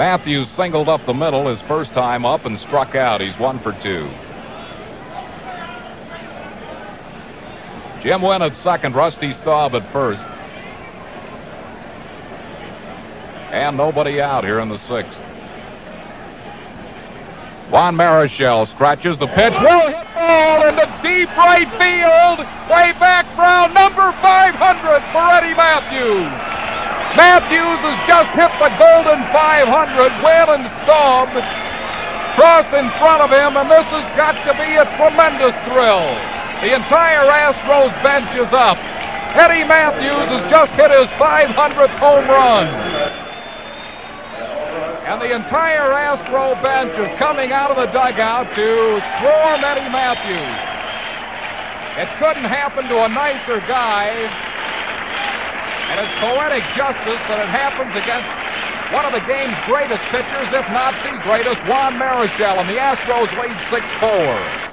Matthews singled up the middle his first time up and struck out. He's 1 for 2. Jim Wynn at second, Rusty Staub at first. And nobody out here in the sixth. Juan Marichal scratches the pitch. Will hit ball into deep right field. Way back round number 500 for Eddie Matthews. Matthews has just hit the golden 500. Wynn and Staub cross in front of him, and this has got to be a tremendous thrill. The entire Astros bench is up. Eddie Matthews has just hit his 500th home run. And the entire Astro bench is coming out of the dugout to swarm Eddie Matthews. It couldn't happen to a nicer guy. And it's poetic justice that it happens against one of the game's greatest pitchers, if not the greatest, Juan Marichal. And the Astros lead 6-4.